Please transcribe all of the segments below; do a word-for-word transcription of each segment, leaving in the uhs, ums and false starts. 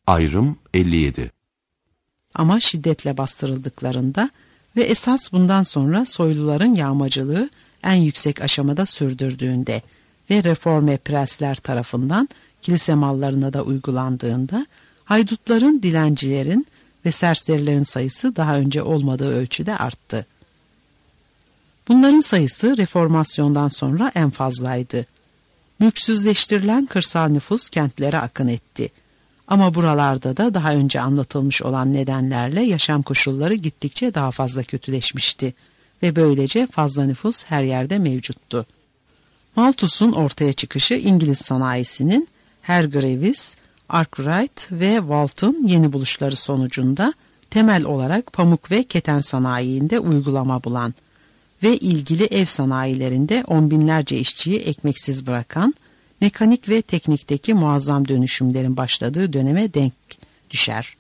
Ayrım elli yedi. Ama şiddetle bastırıldıklarında ve esas bundan sonra soyluların yağmacılığı en yüksek aşamada sürdürdüğünde ve reforme prensler tarafından kilise mallarına da uygulandığında haydutların, dilencilerin ve serserilerin sayısı daha önce olmadığı ölçüde arttı. Bunların sayısı reformasyondan sonra en fazlaydı. Mülksüzleştirilen kırsal nüfus kentlere akın etti. Ama buralarda da daha önce anlatılmış olan nedenlerle yaşam koşulları gittikçe daha fazla kötüleşmişti ve böylece fazla nüfus her yerde mevcuttu. Malthus'un ortaya çıkışı İngiliz sanayisinin Hargreaves, Arkwright ve Walton yeni buluşları sonucunda temel olarak pamuk ve keten sanayiinde uygulama bulan ve ilgili ev sanayilerinde on binlerce işçiyi ekmeksiz bırakan, mekanik ve teknikteki muazzam dönüşümlerin başladığı döneme denk düşer.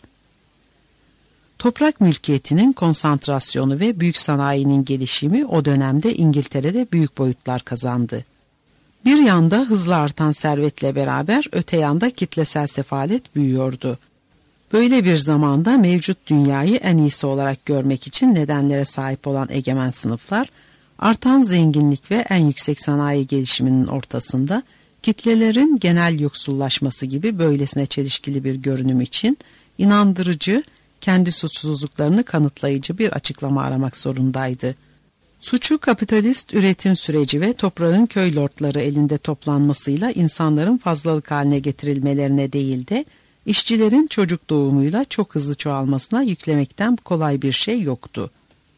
Toprak mülkiyetinin konsantrasyonu ve büyük sanayinin gelişimi o dönemde İngiltere'de büyük boyutlar kazandı. Bir yanda hızla artan servetle beraber öte yanda kitlesel sefalet büyüyordu. Böyle bir zamanda mevcut dünyayı en iyisi olarak görmek için nedenlere sahip olan egemen sınıflar, artan zenginlik ve en yüksek sanayi gelişiminin ortasında kitlelerin genel yoksullaşması gibi böylesine çelişkili bir görünüm için inandırıcı, kendi suçsuzluklarını kanıtlayıcı bir açıklama aramak zorundaydı. Suçu kapitalist üretim süreci ve toprağın köy lordları elinde toplanmasıyla insanların fazlalık haline getirilmelerine değil de işçilerin çocuk doğumuyla çok hızlı çoğalmasına yüklemekten kolay bir şey yoktu.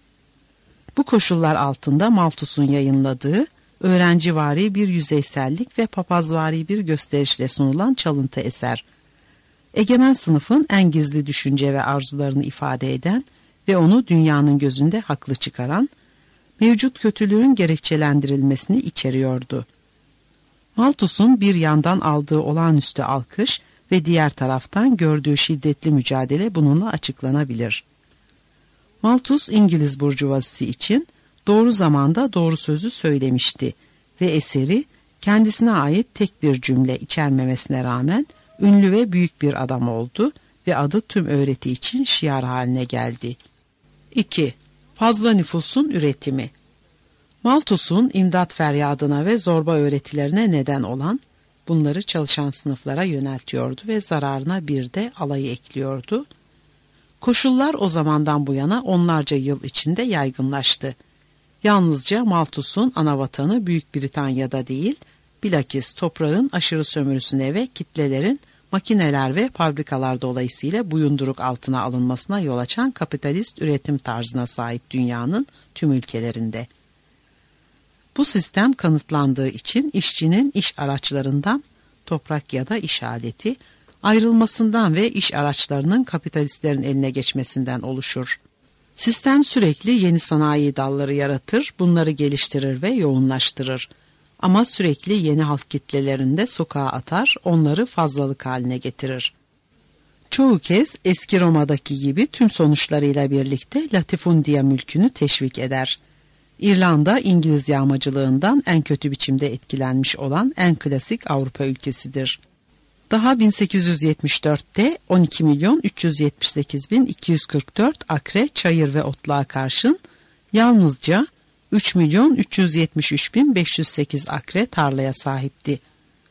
Bu koşullar altında Malthus'un yayınladığı öğrencivari bir yüzeysellik ve papazvari bir gösterişle sunulan çalıntı eser, egemen sınıfın en gizli düşünce ve arzularını ifade eden ve onu dünyanın gözünde haklı çıkaran, mevcut kötülüğün gerekçelendirilmesini içeriyordu. Malthus'un bir yandan aldığı olağanüstü alkış ve diğer taraftan gördüğü şiddetli mücadele bununla açıklanabilir. Malthus İngiliz burjuvazisi için doğru zamanda doğru sözü söylemişti ve eseri kendisine ait tek bir cümle içermemesine rağmen ünlü ve büyük bir adam oldu ve adı tüm öğreti için şiar haline geldi. iki. Fazla nüfusun üretimi. Malthus'un imdat feryadına ve zorba öğretilerine neden olan, bunları çalışan sınıflara yöneltiyordu ve zararına bir de alayı ekliyordu. Koşullar o zamandan bu yana onlarca yıl içinde yaygınlaştı. Yalnızca Malthus'un anavatanı Büyük Britanya'da değil, bilakis toprağın aşırı sömürüsüne ve kitlelerin makineler ve fabrikalar dolayısıyla buyunduruk altına alınmasına yol açan kapitalist üretim tarzına sahip dünyanın tüm ülkelerinde. Bu sistem kanıtlandığı için işçinin iş araçlarından, toprak ya da iş aleti, ayrılmasından ve iş araçlarının kapitalistlerin eline geçmesinden oluşur. Sistem sürekli yeni sanayi dalları yaratır, bunları geliştirir ve yoğunlaştırır. Ama sürekli yeni halk kitlelerinde sokağa atar, onları fazlalık haline getirir. Çoğu kez eski Roma'daki gibi tüm sonuçlarıyla birlikte latifundia mülkünü teşvik eder. İrlanda, İngiliz yağmacılığından en kötü biçimde etkilenmiş olan en klasik Avrupa ülkesidir. Daha bin sekiz yüz yetmiş dörtte on iki milyon üç yüz yetmiş sekiz bin iki yüz kırk dört akre çayır ve otluğa karşın yalnızca üç milyon üç yüz yetmiş üç bin beş yüz sekiz akre tarlaya sahipti.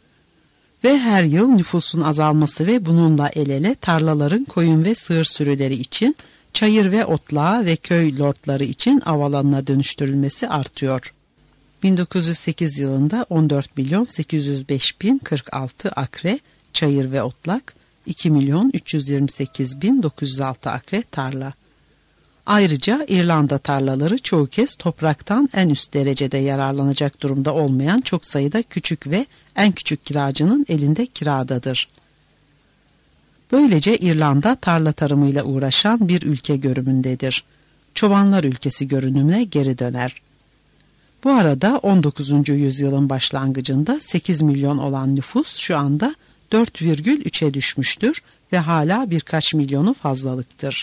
Ve her yıl nüfusun azalması ve bununla el ele tarlaların koyun ve sığır sürüleri için, çayır ve otlağa ve köy lordları için av alanına dönüştürülmesi artıyor. bin dokuz yüz sekiz yılında on dört milyon sekiz yüz beş bin kırk altı akre çayır ve otlak, iki milyon üç yüz yirmi sekiz bin dokuz yüz altı akre tarla. Ayrıca İrlanda tarlaları çoğu kez topraktan en üst derecede yararlanacak durumda olmayan çok sayıda küçük ve en küçük kiracının elinde kiradadır. Böylece İrlanda tarla tarımıyla uğraşan bir ülke görünümündedir. Çobanlar ülkesi görünümüne geri döner. Bu arada on dokuzuncu yüzyılın başlangıcında sekiz milyon olan nüfus şu anda dört virgül üçe düşmüştür ve hala birkaç milyonu fazlalıktır.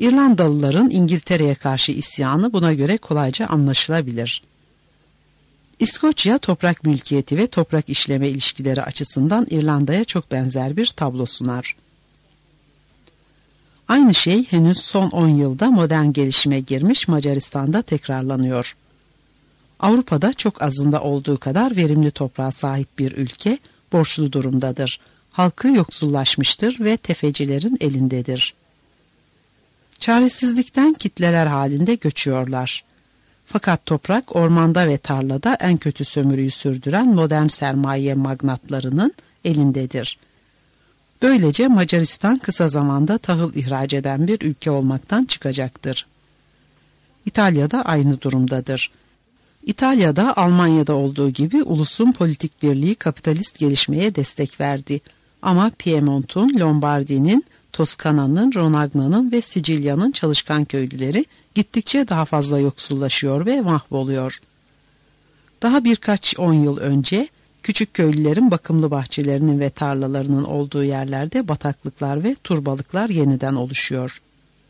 İrlandalıların İngiltere'ye karşı isyanı buna göre kolayca anlaşılabilir. İskoçya toprak mülkiyeti ve toprak işleme ilişkileri açısından İrlanda'ya çok benzer bir tablo sunar. Aynı şey henüz son on yılda modern gelişime girmiş Macaristan'da tekrarlanıyor. Avrupa'da çok azında olduğu kadar verimli toprağa sahip bir ülke borçlu durumdadır. Halkı yoksullaşmıştır ve tefecilerin elindedir. Çaresizlikten kitleler halinde göçüyorlar. Fakat toprak, ormanda ve tarlada en kötü sömürüyü sürdüren modern sermaye magnatlarının elindedir. Böylece Macaristan kısa zamanda tahıl ihraç eden bir ülke olmaktan çıkacaktır. İtalya'da aynı durumdadır. İtalya'da Almanya'da olduğu gibi ulusun politik birliği kapitalist gelişmeye destek verdi. Ama Piemont'un, Lombardi'nin, Toskana'nın, Ronagna'nın ve Sicilya'nın çalışkan köylüleri gittikçe daha fazla yoksullaşıyor ve mahvoluyor. Daha birkaç on yıl önce küçük köylülerin bakımlı bahçelerinin ve tarlalarının olduğu yerlerde bataklıklar ve turbalıklar yeniden oluşuyor.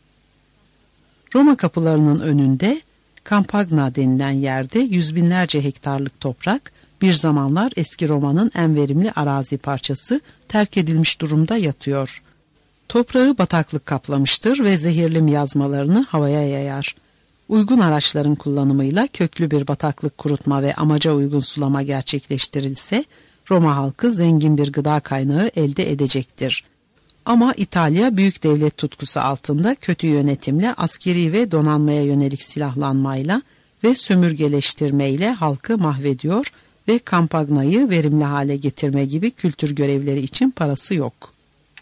Roma kapılarının önünde Campagna denilen yerde yüz binlerce hektarlık toprak, bir zamanlar eski Roma'nın en verimli arazi parçası terk edilmiş durumda yatıyor. Toprağı bataklık kaplamıştır ve zehirli miyazmalarını havaya yayar. Uygun araçların kullanımıyla köklü bir bataklık kurutma ve amaca uygun sulama gerçekleştirilse, Roma halkı zengin bir gıda kaynağı elde edecektir. Ama İtalya büyük devlet tutkusu altında kötü yönetimle, askeri ve donanmaya yönelik silahlanmayla ve sömürgeleştirmeyle halkı mahvediyor ve Campagna'yı verimli hale getirme gibi kültür görevleri için parası yok.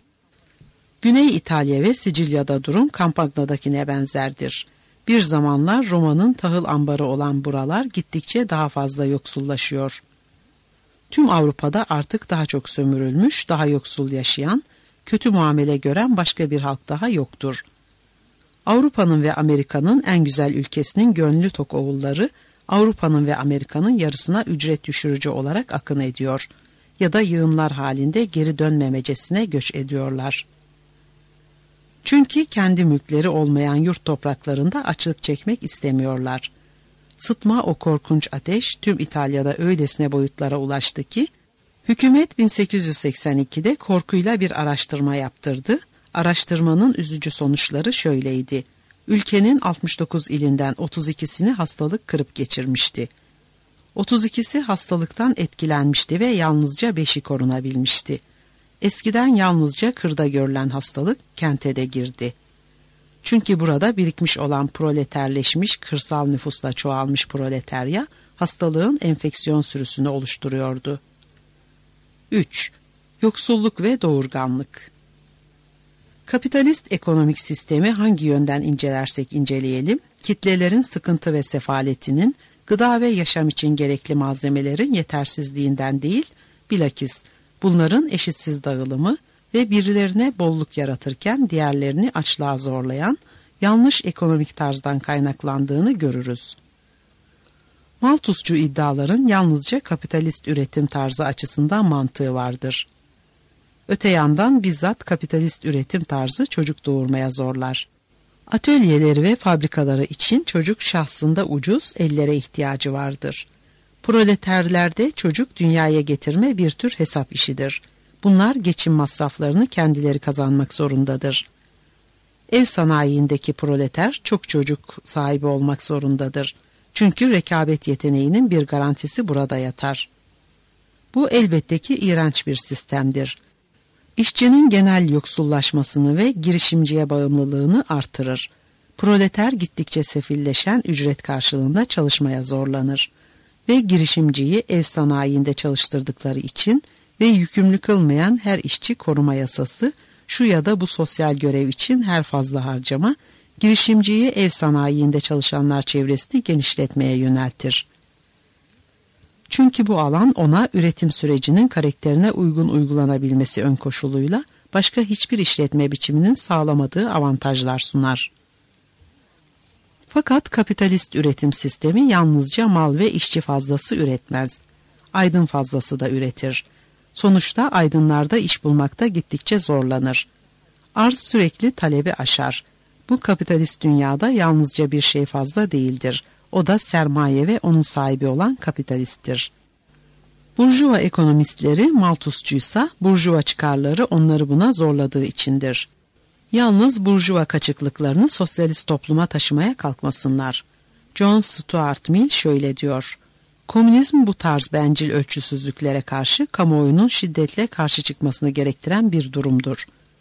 Güney İtalya ve Sicilya'da durum Campagna'dakine benzerdir. Bir zamanlar Roma'nın tahıl ambarı olan buralar gittikçe daha fazla yoksullaşıyor. Tüm Avrupa'da artık daha çok sömürülmüş, daha yoksul yaşayan, kötü muamele gören başka bir halk daha yoktur. Avrupa'nın ve Amerika'nın en güzel ülkesinin gönlü tok oğulları, Avrupa'nın ve Amerika'nın yarısına ücret düşürücü olarak akın ediyor ya da yığınlar halinde geri dönmemecesine göç ediyorlar. Çünkü kendi mülkleri olmayan yurt topraklarında açlık çekmek istemiyorlar. Sıtma, o korkunç ateş tüm İtalya'da öylesine boyutlara ulaştı ki, hükümet bin sekiz yüz seksen ikide korkuyla bir araştırma yaptırdı. Araştırmanın üzücü sonuçları şöyleydi. Ülkenin altmış dokuz ilinden otuz ikisini hastalık kırıp geçirmişti. otuz ikisi hastalıktan etkilenmişti ve yalnızca beşi korunabilmişti. Eskiden yalnızca kırda görülen hastalık kente de girdi. Çünkü burada birikmiş olan proleterleşmiş, kırsal nüfusla çoğalmış proletarya hastalığın enfeksiyon sürüsünü oluşturuyordu. üç. Yoksulluk ve doğurganlık. Kapitalist ekonomik sistemi hangi yönden incelersek inceleyelim, kitlelerin sıkıntı ve sefaletinin, gıda ve yaşam için gerekli malzemelerin yetersizliğinden değil, bilakis bunların eşitsiz dağılımı ve birilerine bolluk yaratırken diğerlerini açlığa zorlayan yanlış ekonomik tarzdan kaynaklandığını görürüz. Malthusçu iddiaların yalnızca kapitalist üretim tarzı açısından mantığı vardır. Öte yandan bizzat kapitalist üretim tarzı çocuk doğurmaya zorlar. Atölyeleri ve fabrikaları için çocuk şahsında ucuz ellere ihtiyacı vardır. Proleterlerde çocuk dünyaya getirme bir tür hesap işidir. Bunlar geçim masraflarını kendileri kazanmak zorundadır. Ev sanayiindeki proleter çok çocuk sahibi olmak zorundadır. Çünkü rekabet yeteneğinin bir garantisi burada yatar. Bu elbette ki iğrenç bir sistemdir. İşçinin genel yoksullaşmasını ve girişimciye bağımlılığını artırır. Proleter gittikçe sefilleşen ücret karşılığında çalışmaya zorlanır. Ve girişimciyi ev sanayiinde çalıştırdıkları için ve yükümlü kılmayan her işçi koruma yasası, şu ya da bu sosyal görev için her fazla harcama, girişimciyi ev sanayiinde çalışanlar çevresini genişletmeye yöneltir. Çünkü bu alan ona üretim sürecinin karakterine uygun uygulanabilmesi ön koşuluyla başka hiçbir işletme biçiminin sağlamadığı avantajlar sunar. Fakat kapitalist üretim sistemi yalnızca mal ve işçi fazlası üretmez. Aydın fazlası da üretir. Sonuçta aydınlarda iş bulmakta gittikçe zorlanır. Arz sürekli talebi aşar. Bu kapitalist dünyada yalnızca bir şey fazla değildir. O da sermaye ve onun sahibi olan kapitalisttir. Burjuva ekonomistleri Malthusçuysa burjuva çıkarları onları buna zorladığı içindir. Yalnız burjuva kaçıklıklarını sosyalist topluma taşımaya kalkmasınlar. John Stuart Mill şöyle diyor: komünizm bu tarz bencil ölçüsüzlüklere karşı kamuoyunun şiddetle karşı çıkmasını gerektiren bir durumdur.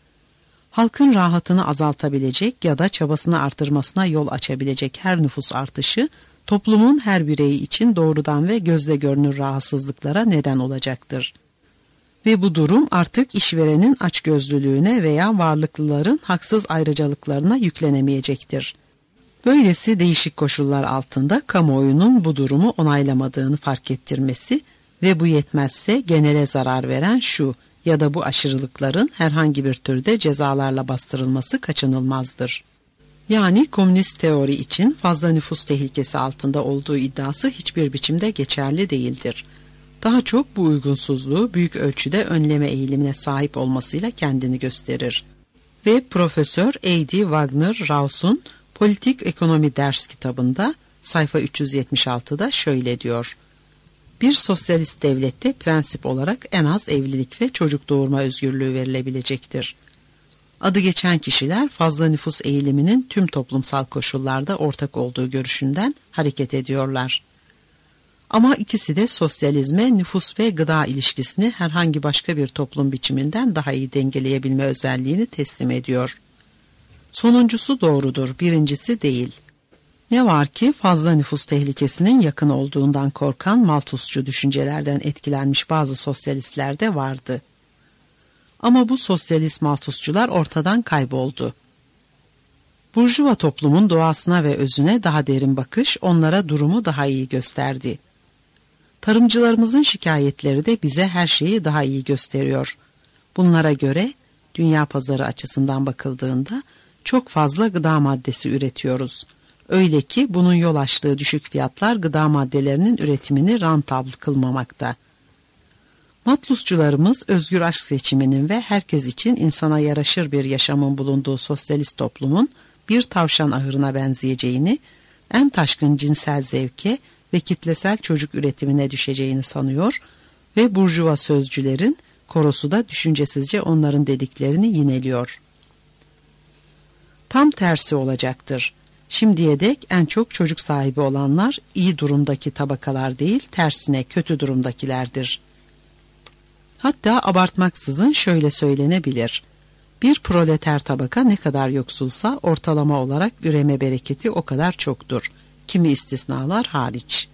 Halkın rahatını azaltabilecek ya da çabasını artırmasına yol açabilecek her nüfus artışı, toplumun her bireyi için doğrudan ve gözle görünür rahatsızlıklara neden olacaktır. Ve bu durum artık işverenin açgözlülüğüne veya varlıklıların haksız ayrıcalıklarına yüklenemeyecektir. Böylesi değişik koşullar altında kamuoyunun bu durumu onaylamadığını fark ettirmesi ve bu yetmezse genele zarar veren şu ya da bu aşırılıkların herhangi bir türde cezalarla bastırılması kaçınılmazdır. Yani komünist teori için fazla nüfus tehlikesi altında olduğu iddiası hiçbir biçimde geçerli değildir. Daha çok bu uygunsuzluğu büyük ölçüde önleme eğilimine sahip olmasıyla kendini gösterir. Ve Profesör A D Wagner Raws'un Politik Ekonomi ders kitabında sayfa üç yüz yetmiş altıda şöyle diyor: bir sosyalist devlette prensip olarak en az evlilik ve çocuk doğurma özgürlüğü verilebilecektir. Adı geçen kişiler fazla nüfus eğiliminin tüm toplumsal koşullarda ortak olduğu görüşünden hareket ediyorlar. Ama ikisi de sosyalizme nüfus ve gıda ilişkisini herhangi başka bir toplum biçiminden daha iyi dengeleyebilme özelliğini teslim ediyor. Sonuncusu doğrudur, birincisi değil. Ne var ki fazla nüfus tehlikesinin yakın olduğundan korkan Malthusçu düşüncelerden etkilenmiş bazı sosyalistler de vardı. Ama bu sosyalist Malthusçular ortadan kayboldu. Burjuva toplumun doğasına ve özüne daha derin bakış onlara durumu daha iyi gösterdi. Tarımcılarımızın şikayetleri de bize her şeyi daha iyi gösteriyor. Bunlara göre dünya pazarı açısından bakıldığında çok fazla gıda maddesi üretiyoruz. Öyle ki bunun yol açtığı düşük fiyatlar gıda maddelerinin üretimini rentable kılmamakta. Matlusçularımız özgür aşk seçiminin ve herkes için insana yaraşır bir yaşamın bulunduğu sosyalist toplumun bir tavşan ahırına benzeyeceğini, en taşkın cinsel zevke ve kitlesel çocuk üretimine düşeceğini sanıyor ve burjuva sözcülerin korosu da düşüncesizce onların dediklerini yineliyor. Tam tersi olacaktır. Şimdiye dek en çok çocuk sahibi olanlar iyi durumdaki tabakalar değil, tersine kötü durumdakilerdir. Hatta abartmaksızın şöyle söylenebilir: bir proleter tabaka ne kadar yoksulsa ortalama olarak üreme bereketi o kadar çoktur, kimi istisnalar hariç.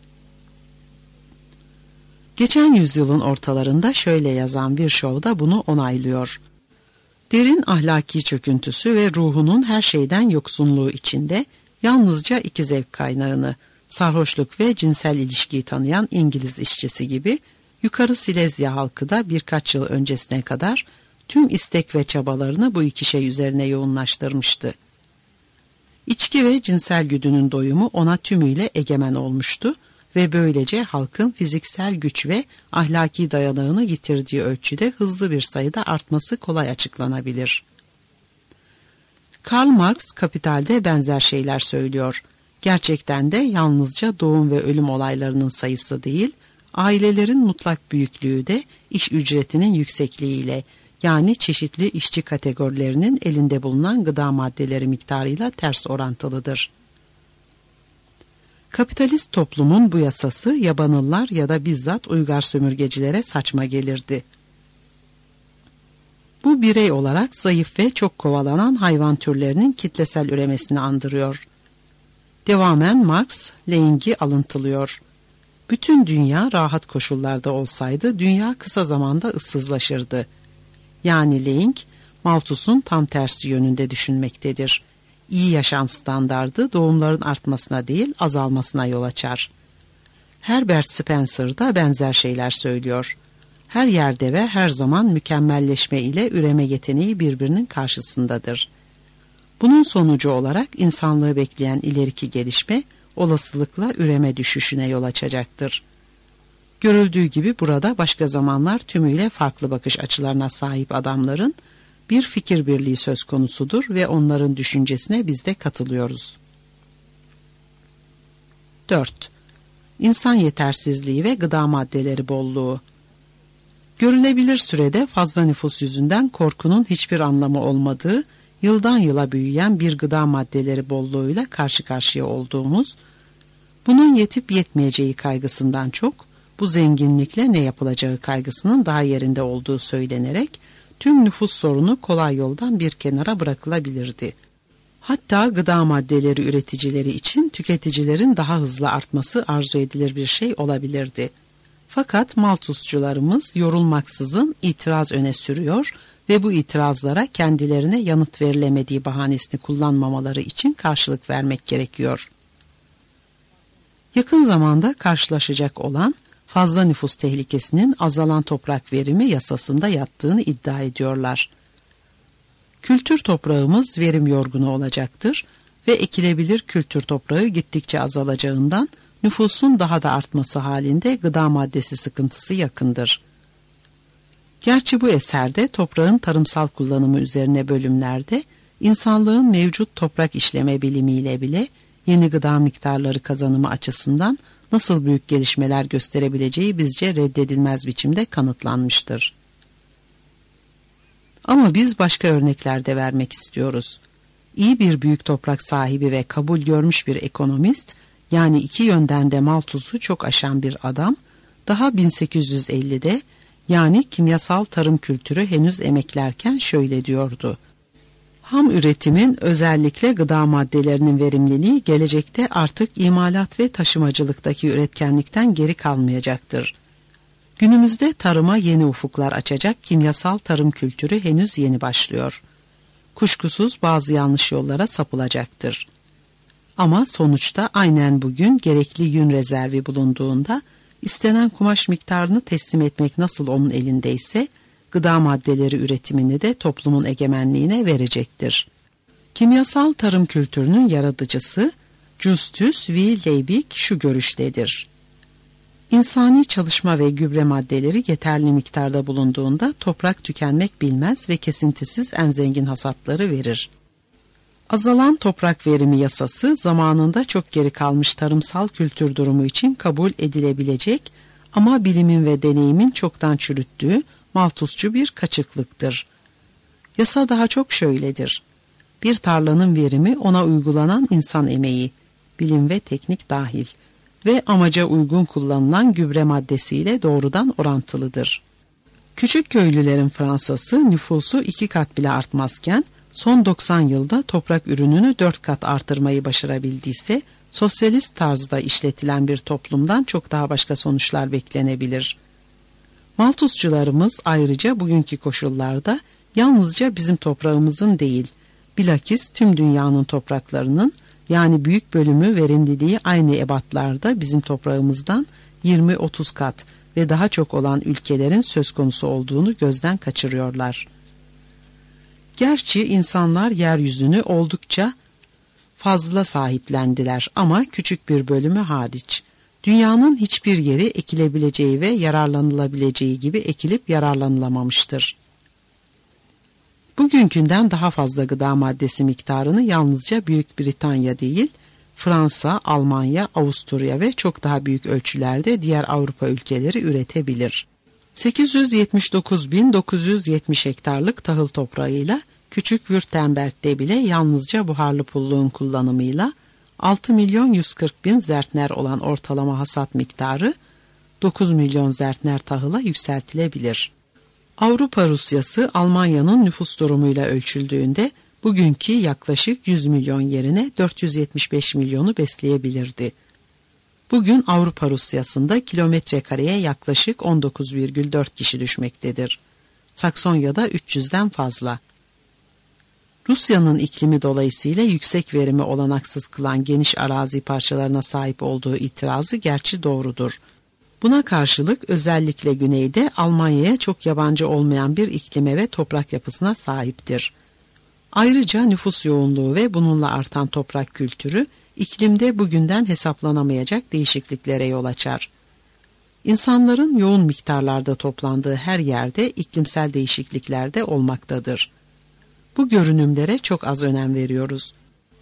Geçen yüzyılın ortalarında şöyle yazan bir şovda bunu onaylıyor: derin ahlaki çöküntüsü ve ruhunun her şeyden yoksunluğu içinde yalnızca iki zevk kaynağını, sarhoşluk ve cinsel ilişkiyi tanıyan İngiliz işçisi gibi yukarı Silezya halkı da birkaç yıl öncesine kadar tüm istek ve çabalarını bu iki şey üzerine yoğunlaştırmıştı. İçki ve cinsel güdünün doyumu ona tümüyle egemen olmuştu ve böylece halkın fiziksel güç ve ahlaki dayanağını yitirdiği ölçüde hızlı bir sayıda artması kolay açıklanabilir. Karl Marx Kapital'de benzer şeyler söylüyor. Gerçekten de yalnızca doğum ve ölüm olaylarının sayısı değil, ailelerin mutlak büyüklüğü de iş ücretinin yüksekliğiyle, yani çeşitli işçi kategorilerinin elinde bulunan gıda maddeleri miktarıyla ters orantılıdır. Kapitalist toplumun bu yasası yabanıllar ya da bizzat uygar sömürgecilere saçma gelirdi. Bu birey olarak zayıf ve çok kovalanan hayvan türlerinin kitlesel üremesini andırıyor. Devamen Marx, Laing'i alıntılıyor. Bütün dünya rahat koşullarda olsaydı dünya kısa zamanda ıssızlaşırdı. Yani Laing, Malthus'un tam tersi yönünde düşünmektedir. İyi yaşam standardı doğumların artmasına değil azalmasına yol açar. Herbert Spencer da benzer şeyler söylüyor. Her yerde ve her zaman mükemmelleşme ile üreme yeteneği birbirinin karşısındadır. Bunun sonucu olarak insanlığı bekleyen ileriki gelişme olasılıkla üreme düşüşüne yol açacaktır. Görüldüğü gibi burada başka zamanlar tümüyle farklı bakış açılarına sahip adamların bir fikir birliği söz konusudur ve onların düşüncesine biz de katılıyoruz. dört. İnsan yetersizliği ve gıda maddeleri bolluğu. Görülebilir sürede fazla nüfus yüzünden korkunun hiçbir anlamı olmadığı, yıldan yıla büyüyen bir gıda maddeleri bolluğuyla karşı karşıya olduğumuz, bunun yetip yetmeyeceği kaygısından çok, bu zenginlikle ne yapılacağı kaygısının daha yerinde olduğu söylenerek, tüm nüfus sorunu kolay yoldan bir kenara bırakılabilirdi. Hatta gıda maddeleri üreticileri için tüketicilerin daha hızlı artması arzu edilir bir şey olabilirdi. Fakat Malthusçularımız yorulmaksızın itiraz öne sürüyor ve bu itirazlara kendilerine yanıt verilemediği bahanesini kullanmamaları için karşılık vermek gerekiyor. Yakın zamanda karşılaşacak olan fazla nüfus tehlikesinin azalan toprak verimi yasasında yattığını iddia ediyorlar. Kültür toprağımız verim yorgunu olacaktır ve ekilebilir kültür toprağı gittikçe azalacağından nüfusun daha da artması halinde gıda maddesi sıkıntısı yakındır. Gerçi bu eserde toprağın tarımsal kullanımı üzerine bölümlerde insanlığın mevcut toprak işleme bilimiyle bile yeni gıda miktarları kazanımı açısından nasıl büyük gelişmeler gösterebileceği bizce reddedilmez biçimde kanıtlanmıştır. Ama biz başka örnekler de vermek istiyoruz. İyi bir büyük toprak sahibi ve kabul görmüş bir ekonomist, yani iki yönden de Malthus'u çok aşan bir adam, daha bin sekiz yüz ellide yani kimyasal tarım kültürü henüz emeklerken şöyle diyordu: ham üretimin özellikle gıda maddelerinin verimliliği gelecekte artık imalat ve taşımacılıktaki üretkenlikten geri kalmayacaktır. Günümüzde tarıma yeni ufuklar açacak kimyasal tarım kültürü henüz yeni başlıyor. Kuşkusuz bazı yanlış yollara sapılacaktır. Ama sonuçta aynen bugün gerekli yün rezervi bulunduğunda istenen kumaş miktarını teslim etmek nasıl onun elindeyse gıda maddeleri üretimini de toplumun egemenliğine verecektir. Kimyasal tarım kültürünün yaratıcısı Justus V. Liebig şu görüştedir: İnsani çalışma ve gübre maddeleri yeterli miktarda bulunduğunda toprak tükenmek bilmez ve kesintisiz en zengin hasatları verir. Azalan toprak verimi yasası zamanında çok geri kalmış tarımsal kültür durumu için kabul edilebilecek ama bilimin ve deneyimin çoktan çürüttüğü Malthusçu bir kaçıklıktır. Yasa daha çok şöyledir: bir tarlanın verimi ona uygulanan insan emeği, bilim ve teknik dahil ve amaca uygun kullanılan gübre maddesiyle doğrudan orantılıdır. Küçük köylülerin Fransası nüfusu iki kat bile artmazken son doksan yılda toprak ürününü dört kat artırmayı başarabildiyse, sosyalist tarzda işletilen bir toplumdan çok daha başka sonuçlar beklenebilir. Malthusçularımız ayrıca bugünkü koşullarda yalnızca bizim toprağımızın değil, bilakis tüm dünyanın topraklarının, yani büyük bölümü verimliliği aynı ebatlarda bizim toprağımızdan yirmi otuz kat ve daha çok olan ülkelerin söz konusu olduğunu gözden kaçırıyorlar. Gerçi insanlar yeryüzünü oldukça fazla sahiplendiler ama küçük bir bölümü hariç. Dünyanın hiçbir yeri ekilebileceği ve yararlanılabileceği gibi ekilip yararlanılamamıştır. Bugünkünden daha fazla gıda maddesi miktarını yalnızca Büyük Britanya değil, Fransa, Almanya, Avusturya ve çok daha büyük ölçülerde diğer Avrupa ülkeleri üretebilir. sekiz yüz yetmiş dokuz bin dokuz yüz yetmiş hektarlık tahıl toprağıyla küçük Württemberg'de bile yalnızca buharlı pulluğun kullanımıyla altı milyon yüz kırk bin zertner olan ortalama hasat miktarı dokuz milyon zertner tahıla yükseltilebilir. Avrupa Rusyası Almanya'nın nüfus durumuyla ölçüldüğünde bugünkü yaklaşık yüz milyon yerine dört yüz yetmiş beş milyonu besleyebilirdi. Bugün Avrupa Rusyası'nda kilometre kareye yaklaşık on dokuz virgül dört kişi düşmektedir. Saksonya'da üç yüzden fazla. Rusya'nın iklimi dolayısıyla yüksek verimi olanaksız kılan geniş arazi parçalarına sahip olduğu itirazı gerçi doğrudur. Buna karşılık özellikle güneyde Almanya'ya çok yabancı olmayan bir iklime ve toprak yapısına sahiptir. Ayrıca nüfus yoğunluğu ve bununla artan toprak kültürü iklimde bugünden hesaplanamayacak değişikliklere yol açar. İnsanların yoğun miktarlarda toplandığı her yerde iklimsel değişiklikler de olmaktadır. Bu görünümlere çok az önem veriyoruz.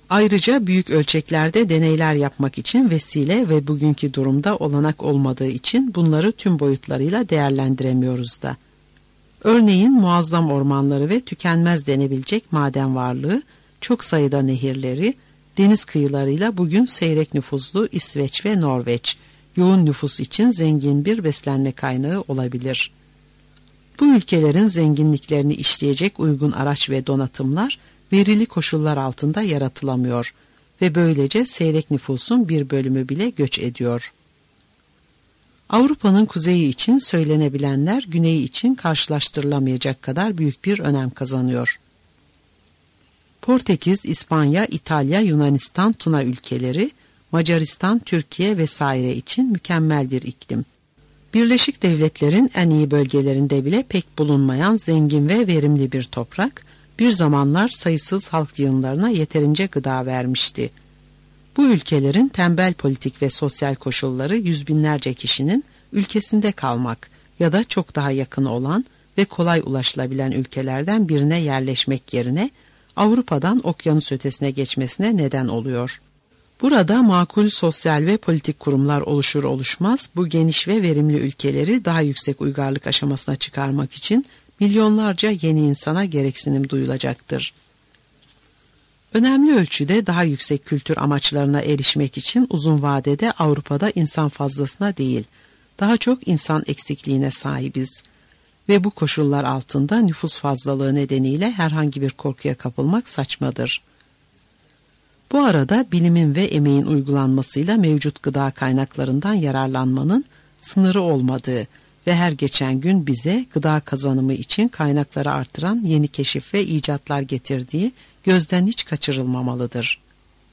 Ayrıca büyük ölçeklerde deneyler yapmak için vesile ve bugünkü durumda olanak olmadığı için bunları tüm boyutlarıyla değerlendiremiyoruz da. Örneğin muazzam ormanları ve tükenmez denebilecek maden varlığı, çok sayıda nehirleri, deniz kıyılarıyla bugün seyrek nüfuslu İsveç ve Norveç, yoğun nüfus için zengin bir beslenme kaynağı olabilir. Bu ülkelerin zenginliklerini işleyecek uygun araç ve donatımlar verili koşullar altında yaratılamıyor ve böylece seyrek nüfusun bir bölümü bile göç ediyor. Avrupa'nın kuzeyi için söylenebilenler güneyi için karşılaştırılamayacak kadar büyük bir önem kazanıyor. Portekiz, İspanya, İtalya, Yunanistan, Tuna ülkeleri, Macaristan, Türkiye vesaire için mükemmel bir iklim. Birleşik Devletler'in en iyi bölgelerinde bile pek bulunmayan zengin ve verimli bir toprak, bir zamanlar sayısız halk yığınlarına yeterince gıda vermişti. Bu ülkelerin tembel politik ve sosyal koşulları yüz binlerce kişinin ülkesinde kalmak ya da çok daha yakın olan ve kolay ulaşılabilen ülkelerden birine yerleşmek yerine Avrupa'dan okyanus ötesine geçmesine neden oluyor. Burada makul sosyal ve politik kurumlar oluşur oluşmaz bu geniş ve verimli ülkeleri daha yüksek uygarlık aşamasına çıkarmak için milyonlarca yeni insana gereksinim duyulacaktır. Önemli ölçüde daha yüksek kültür amaçlarına erişmek için uzun vadede Avrupa'da insan fazlasına değil, daha çok insan eksikliğine sahibiz. Ve bu koşullar altında nüfus fazlalığı nedeniyle herhangi bir korkuya kapılmak saçmadır. Bu arada bilimin ve emeğin uygulanmasıyla mevcut gıda kaynaklarından yararlanmanın sınırı olmadığı ve her geçen gün bize gıda kazanımı için kaynakları artıran yeni keşif ve icatlar getirdiği gözden hiç kaçırılmamalıdır.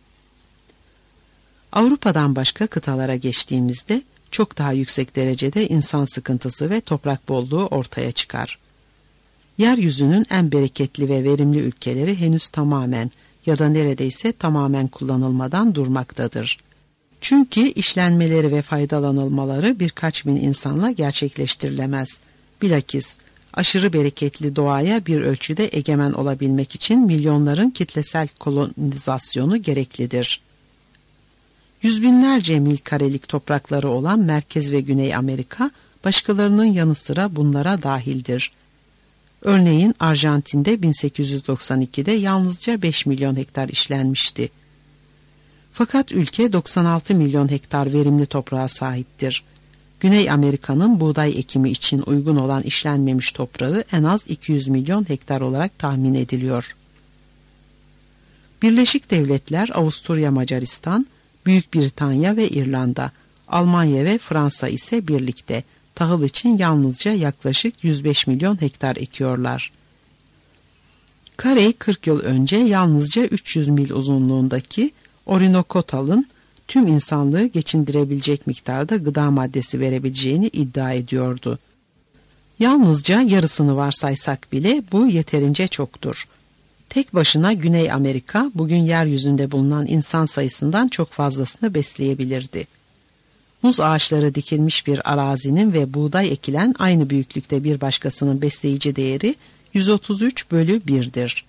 Avrupa'dan başka kıtalara geçtiğimizde çok daha yüksek derecede insan sıkıntısı ve toprak bolluğu ortaya çıkar. Yeryüzünün en bereketli ve verimli ülkeleri henüz tamamen ya da neredeyse tamamen kullanılmadan durmaktadır. Çünkü işlenmeleri ve faydalanılmaları birkaç bin insanla gerçekleştirilemez. Bilakis aşırı bereketli doğaya bir ölçüde egemen olabilmek için milyonların kitlesel kolonizasyonu gereklidir. Yüz binlerce mil karelik toprakları olan Merkez ve Güney Amerika, başkalarının yanı sıra bunlara dahildir. Örneğin Arjantin'de bin sekiz yüz doksan ikide yalnızca beş milyon hektar işlenmişti. Fakat ülke doksan altı milyon hektar verimli toprağa sahiptir. Güney Amerika'nın buğday ekimi için uygun olan işlenmemiş toprağı en az iki yüz milyon hektar olarak tahmin ediliyor. Birleşik Devletler, Avusturya, Macaristan, Büyük Britanya ve İrlanda, Almanya ve Fransa ise birlikte tahıl için yalnızca yaklaşık yüz beş milyon hektar ekiyorlar. Carey kırk yıl önce yalnızca üç yüz mil uzunluğundaki Orinoco Tal'ın tüm insanlığı geçindirebilecek miktarda gıda maddesi verebileceğini iddia ediyordu. Yalnızca yarısını varsaysak bile bu yeterince çoktur. Tek başına Güney Amerika bugün yeryüzünde bulunan insan sayısından çok fazlasını besleyebilirdi. Muz ağaçları dikilmiş bir arazinin ve buğday ekilen aynı büyüklükte bir başkasının besleyici değeri yüz otuz üç bölü birdir.